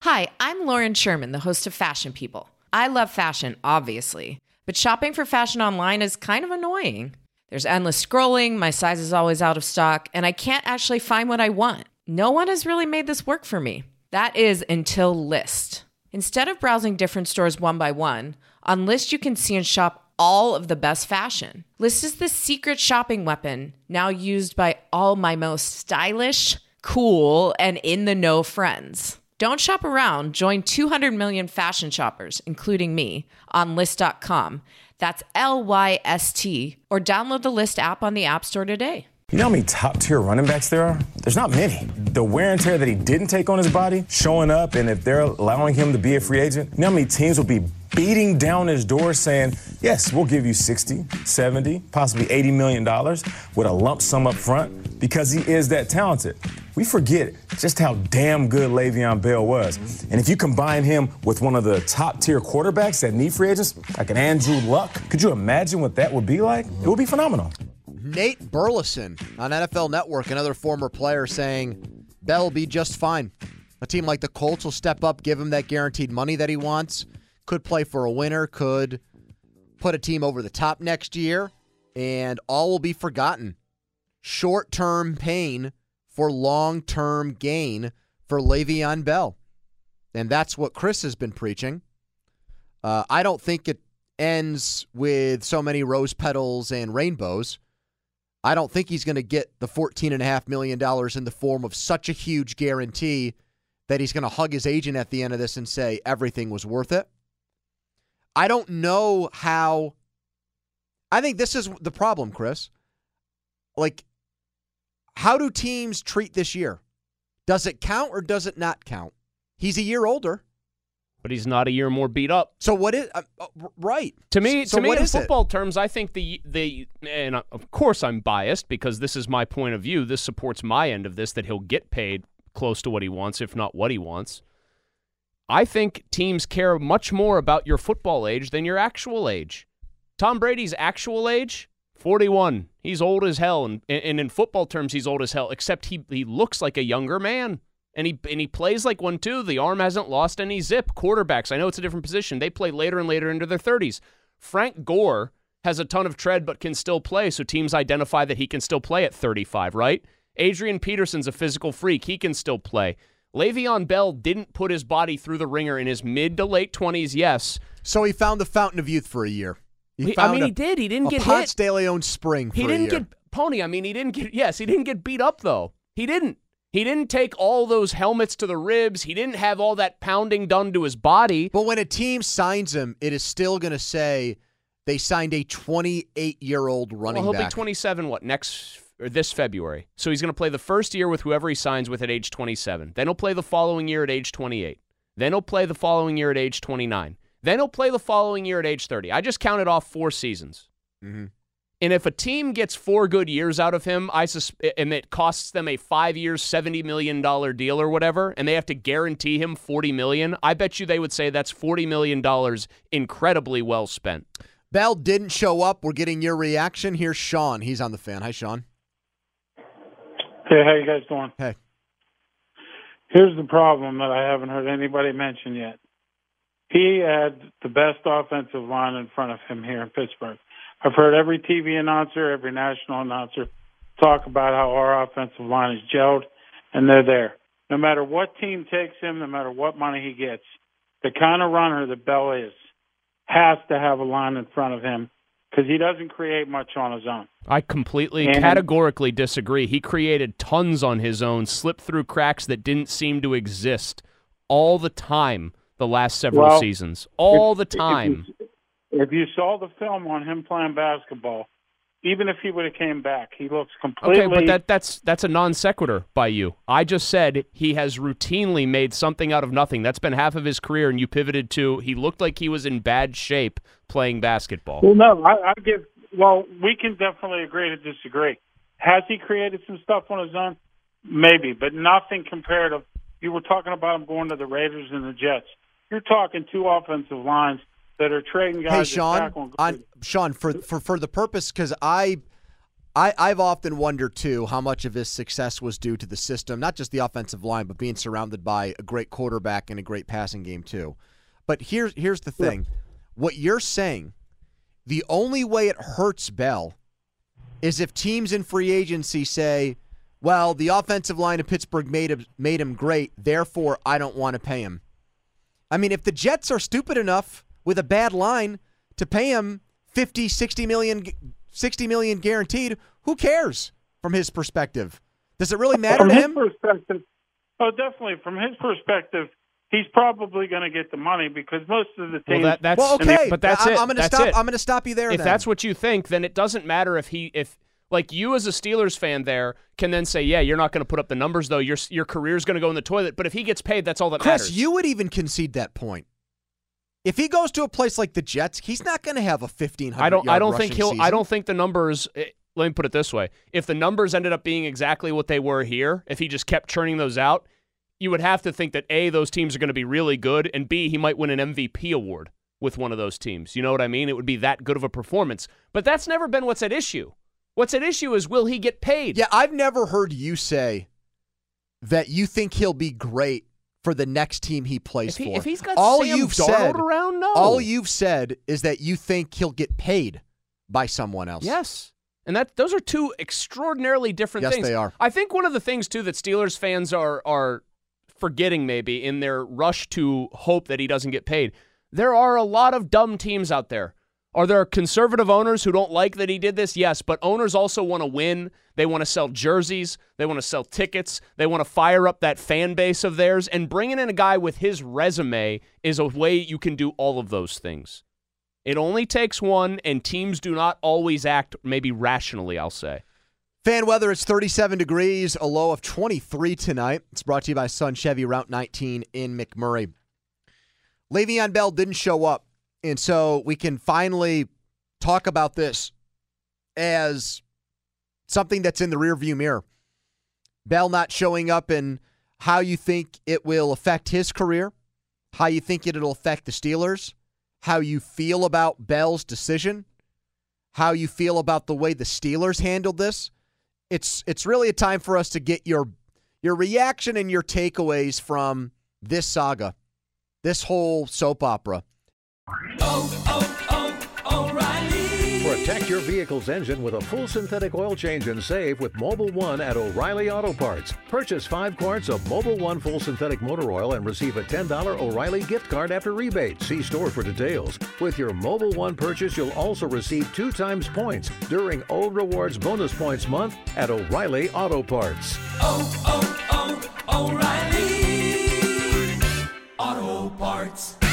Hi, I'm Lauren Sherman, the host of Fashion People. I love fashion, obviously, but shopping for fashion online is kind of annoying. There's endless scrolling, my size is always out of stock, and I can't actually find what I want. No one has really made this work for me. That is until Lyst. Instead of browsing different stores one by one, on Lyst you can see and shop all of the best fashion. Lyst is the secret shopping weapon, now used by all my most stylish, cool, and in-the-know friends. Don't shop around. Join 200 million fashion shoppers, including me, on Lyst.com. That's Lyst, or download the Lyst app on the App Store today. You know how many top-tier running backs there are? There's not many. The wear and tear that he didn't take on his body, showing up, and if they're allowing him to be a free agent, you know how many teams will be beating down his door saying, yes, we'll give you 60, 70, possibly $80 million with a lump sum up front because he is that talented. We forget just how damn good Le'Veon Bell was. And if you combine him with one of the top-tier quarterbacks that need free agents, like an Andrew Luck, could you imagine what that would be like? It would be phenomenal. Nate Burleson on NFL Network, another former player, saying Bell will be just fine. A team like the Colts will step up, give him that guaranteed money that he wants, could play for a winner, could put a team over the top next year, and all will be forgotten. Short-term pain for long-term gain for Le'Veon Bell. And that's what Chris has been preaching. I don't think it ends with so many rose petals and rainbows. I don't think he's going to get the $14.5 million in the form of such a huge guarantee that he's going to hug his agent at the end of this and say everything was worth it. I don't know how. I think this is the problem, Chris. Like, how do teams treat this year? Does it count or does it not count? He's a year older. But he's not a year more beat up. So what is right? To me, in is football terms, I think the and of course I'm biased because this is my point of view. This supports my end of this, that he'll get paid close to what he wants, if not what he wants. I think teams care much more about your football age than your actual age. Tom Brady's actual age, 41. He's old as hell, and in football terms, he's old as hell. Except he looks like a younger man. And he plays like one, too. The arm hasn't lost any zip. Quarterbacks, I know it's a different position. They play later and later into their 30s. Frank Gore has a ton of tread but can still play, so teams identify that he can still play at 35, right? Adrian Peterson's a physical freak. He can still play. Le'Veon Bell didn't put his body through the ringer in his mid to late 20s, yes. So he found the fountain of youth for a year. He did. He didn't get hit. Ponce de Leon spring for a year. He didn't get Pony. I mean, he didn't get beat up, though. He didn't. He didn't take all those helmets to the ribs. He didn't have all that pounding done to his body. But when a team signs him, it is still going to say they signed a 28-year-old running Well, he'll back. be 27, this February. So he's going to play the first year with whoever he signs with at age 27. Then he'll play the following year at age 28. Then he'll play the following year at age 29. Then he'll play the following year at age 30. I just counted off 4 seasons. Mm-hmm. And if a team gets 4 good years out of him, and it costs them a 5-year, $70 million deal or whatever, and they have to guarantee him $40 million, I bet you they would say that's $40 million incredibly well spent. Bell didn't show up. We're getting your reaction. Here's Sean. He's on the Fan. Hi, Sean. Hey, how you guys doing? Hey. Here's the problem that I haven't heard anybody mention yet. He had the best offensive line in front of him here in Pittsburgh. I've heard every TV announcer, every national announcer talk about how our offensive line is gelled, and they're there. No matter what team takes him, no matter what money he gets, the kind of runner that Bell is has to have a line in front of him because he doesn't create much on his own. I categorically disagree. He created tons on his own, slipped through cracks that didn't seem to exist all the time the last several seasons. All the time. If you saw the film on him playing basketball, even if he would have came back, he looks completely... Okay, but that's a non sequitur by you. I just said he has routinely made something out of nothing. That's been half of his career, and you pivoted to he looked like he was in bad shape playing basketball. Well, no, we can definitely agree to disagree. Has he created some stuff on his own? Maybe, but nothing comparative. You were talking about him going to the Raiders and the Jets. You're talking 2 offensive lines that are trading guys. Hey, Sean, Sean, for the purpose, because I've often wondered, too, how much of his success was due to the system, not just the offensive line, but being surrounded by a great quarterback and a great passing game, too. But here's the thing. Yeah. What you're saying, the only way it hurts Bell is if teams in free agency say, well, the offensive line of Pittsburgh made him great, therefore I don't want to pay him. I mean, if the Jets are stupid enough with a bad line to pay him $50, $60 million guaranteed, who cares from his perspective? Does it really matter to him? From his perspective, oh, definitely. From his perspective, he's probably going to get the money because most of the teams. Well, okay, but that's it. I'm going to stop you there. If that's what you think, then it doesn't matter if like you as a Steelers fan there can then say, yeah, you're not going to put up the numbers though. Your career's going to go in the toilet. But if he gets paid, that's all that matters. Chris, you would even concede that point. If he goes to a place like the Jets, he's not going to have a 1,500 I don't think season. I don't think the numbers. Let me put it this way: if the numbers ended up being exactly what they were here, if he just kept churning those out, you would have to think that A, those teams are going to be really good, and B, he might win an MVP award with one of those teams. You know what I mean? It would be that good of a performance. But that's never been what's at issue. What's at issue is, will he get paid? Yeah, I've never heard you say that you think he'll be great for the next team he plays for. If he's got Sam Darnold around, no. All you've said is that you think he'll get paid by someone else. Yes. And those are two extraordinarily different things. Yes, they are. I think one of the things, too, that Steelers fans are forgetting maybe in their rush to hope that he doesn't get paid, there are a lot of dumb teams out there. Are there conservative owners who don't like that he did this? Yes, but owners also want to win. They want to sell jerseys. They want to sell tickets. They want to fire up that fan base of theirs. And bringing in a guy with his resume is a way you can do all of those things. It only takes one, and teams do not always act maybe rationally, I'll say. Fan weather, it's 37 degrees, a low of 23 tonight. It's brought to you by Sun Chevy, Route 19 in McMurray. Le'Veon Bell didn't show up, and so we can finally talk about this as something that's in the rearview mirror. Bell not showing up and how you think it will affect his career, how you think it'll affect the Steelers, how you feel about Bell's decision, how you feel about the way the Steelers handled this. It's really a time for us to get your reaction and your takeaways from this saga, this whole soap opera. O'Reilly. Protect your vehicle's engine with a full synthetic oil change and save with Mobil 1 at O'Reilly Auto Parts. Purchase 5 quarts of Mobil 1 full synthetic motor oil and receive a $10 O'Reilly gift card after rebate. See store for details. With your Mobil 1 purchase, you'll also receive 2 times points during O Rewards Bonus Points Month at O'Reilly Auto Parts. O'Reilly Auto Parts.